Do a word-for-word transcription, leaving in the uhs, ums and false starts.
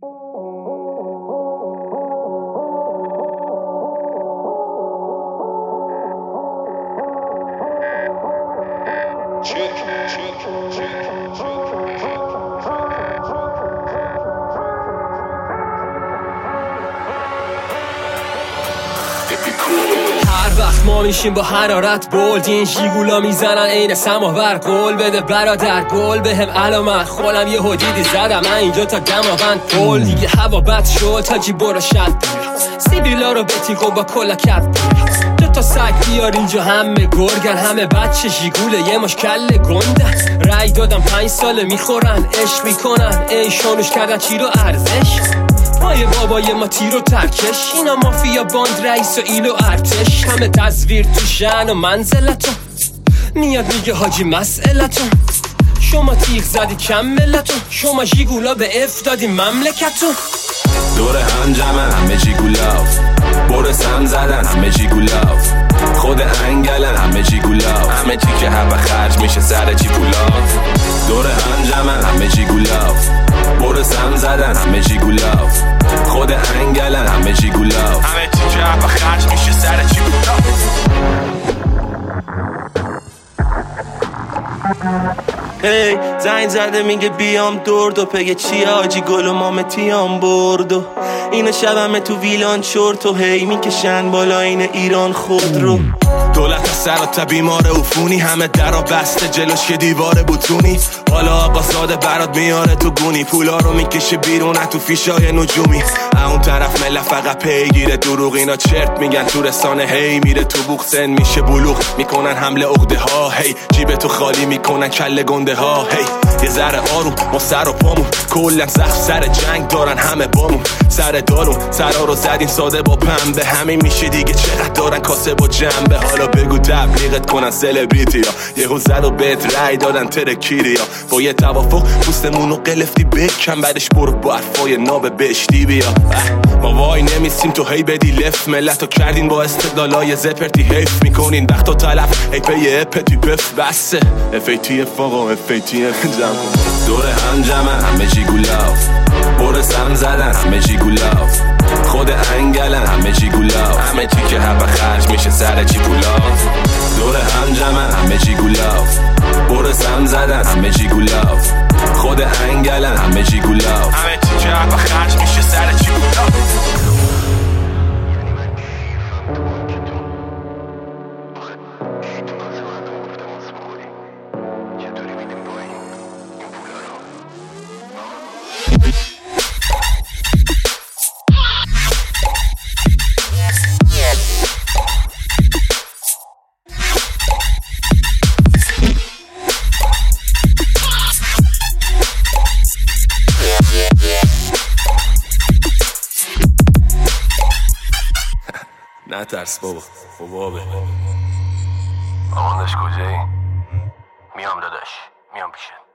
هر وقت ما میشیم با حرارت بولدین ژیگولا میزنن عین سماور. قول بده برادر گل بهم علامت خولم یه حدیدی زدم من اینجا تا دماوند پول دیگه هوا بد شد تا جی برو شد سیبیلا رو بتیگو با کلکت دو تا سگ بیار اینجا همه گرگن همه بچه ژیگوله یه مشکل گنده رای دادم پنج ساله میخورن عشق میکنن ای شانوش کردن چی رو ارزش پای بابای ما تیر و ترکش اینا مافیا باند رئیس و ایل و ارتش همه تصویر تو شن و منزلتون میاد میگه حاجی مسئلتون شما تیغ زدی کم ملتون شما ژیگولا به اف دادی مملکتون دور هم جمعن همه ژیگولاف برس هم زدن همه ژیگولاف خود انگلن همه ژیگولاف همه چی که هوا خرج میشه سر چی پولاف دور هم جمعن همه ژیگولاف برس هم زدن همه ژیگولاف خود انگلن همه ژیگولاف همه چی که هوا خرج میشه سر چی پولاف هی زنگ زده میگه بیام درد و پگه چیه آجی گل و مامتیام برد و اینو شبمه تو ویلان چرت و هی میکشن بالا این ایران خود رو دولت سر تا بیمار عفونی همه درا بسته جلوش که دیوار بوتونی حالا آقا زاده برات میاره تو گونی پولا رو میکشه بیرون تو فیشای نجومی اون طرف مله فقط پیگیره دروغ اینا چرت میگن تو رسانه هی میره تو بوق سن میشه بلوغ میکنن حمله عقده ها هی جیب تو خالی میکنن کله گنده ها هی یه ذره آروم ما سر و پامون کلا زخم سر جنگ دارن همه بامون سر دارون سرا رو زدین ساده با پنبه همین میشه دیگه چقدر دارن کاسه با جنبه حالا بگو تبلیغت کنن سلبریتی ها یهو زد و بهت رای دادن ترکیری ها با یه توافق پوستمون رو قلفتی بکن بعدش برو با حرفای ناب بشتی بیا ما وای نمیسیم تو هی بدی لف ملتو کردین با استدلالای زپرتی حیف میکنین وقت و تلف هی پی اپتی بف بسه اف ای تی اف آقا اف ای تی اف دور هم جمعن همه ژیگولاف برس هم زدن همه ژیگولاف خود انگلن همه ژیگولاف همه چی که هوا خرج میشه سر چی پولاف دور هم جمعن همه ژیگولاف برس هم زدن همه ژیگولاف خود انگلن همه ژیگولاف همه چی که هوا خرج میشه سر چی پولاف نه ترس بابا بابا آماندش کجایی؟ میام داداش میام پیشت.